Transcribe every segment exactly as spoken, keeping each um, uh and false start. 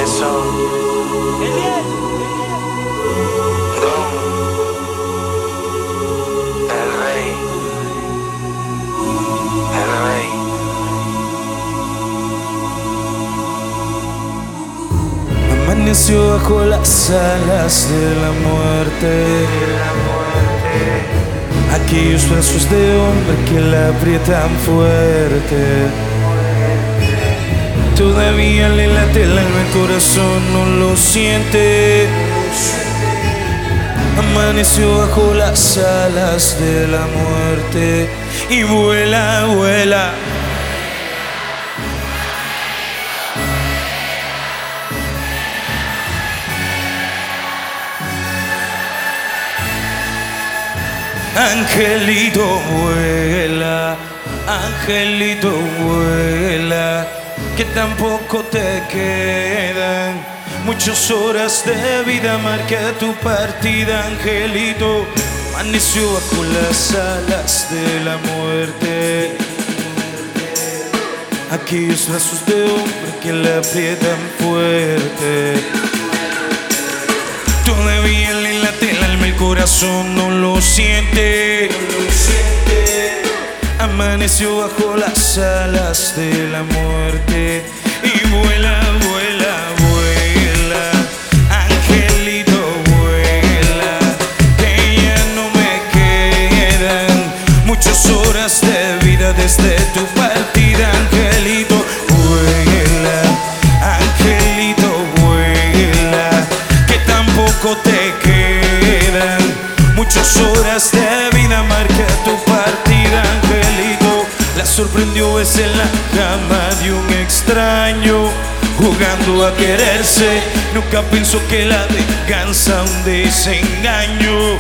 Eso. Don, el rey, el rey. Amaneció bajo las alas de la muerte, aquellos brazos de hombre que la aprietan fuerte. Todavía le late el alma, el corazón no lo siente. Amaneció bajo las alas de la muerte y vuela, vuela. Angelito vuela, angelito vuela, que tampoco te quedan muchas horas de vida. Marca tu partida, angelito. Amaneció bajo las alas de la muerte, aquellos brazos de hombre que la aprietan fuerte. Todavía le late el alma, el corazón no lo siente. Amaneció bajo las alas de la muerte y vuela, vuela, vuela. Angelito vuela, que ya no me quedan muchas horas de vida desde tu partida. Angelito vuela, angelito vuela, que tampoco te quedan muchas horas de vida. Marca tu partida, angelito. La sorprendió es en la cama de un extraño, jugando a quererse. Nunca pensó que la venganza un desengaño.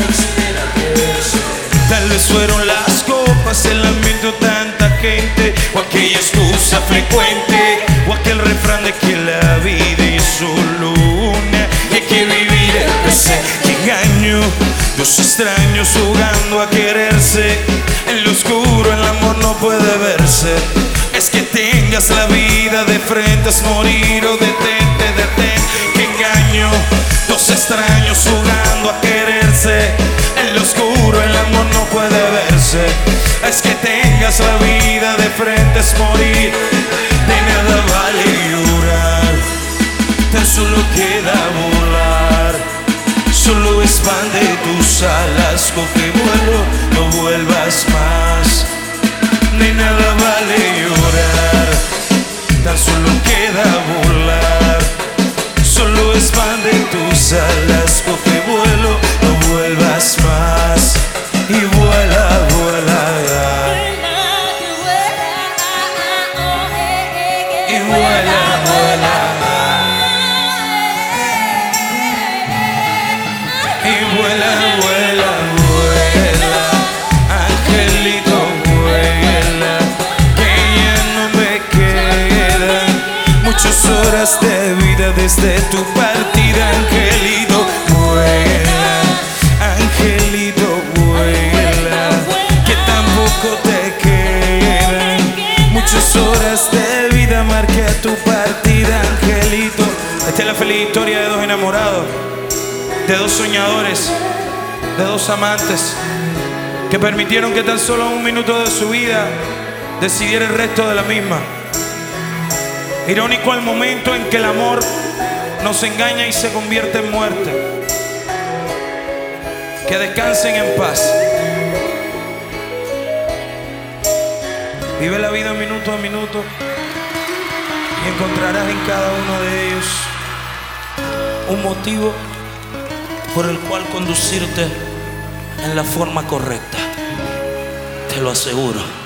Tal vez fueron las copas, el ambiente o tanta gente, o aquella excusa frecuente, o aquel refrán de que la vida es solo una y hay que vivir el presente. Engaño, dos extraños jugando a quererse. En lo oscuro el amor no puede verse. Es que tengas la vida de frente, es morir o detente, detén. Que engaño, dos extraños jugando a quererse. En lo oscuro el amor no puede verse. Es que tengas la vida de frente, es morir. De nada vale llorar, tan solo queda volar. Solo expande tus alas, coge vuelo, no vuelvas más. De nada vale llorar, tan solo queda volar. Solo expande tus alas, coge vuelo, no vuelvas más. Y vuela, vuela, y vuela, vuela. Y vuela, vuela, vuela, angelito vuela, que ya no me quedan muchas horas de vida desde tu partida. Angelito vuela, angelito vuela, que tampoco te quedan muchas horas de vida. Marca tu partida, angelito. Esta es la feliz historia de dos enamorados, de dos soñadores, de dos amantes que permitieron que tan solo un minuto de su vida decidiera el resto de la misma. Irónico el momento en que el amor nos engaña y se convierte en muerte. Que descansen en paz. Vive la vida minuto a minuto y encontrarás en cada uno de ellos un motivo por el cual conducirte en la forma correcta. Te lo aseguro.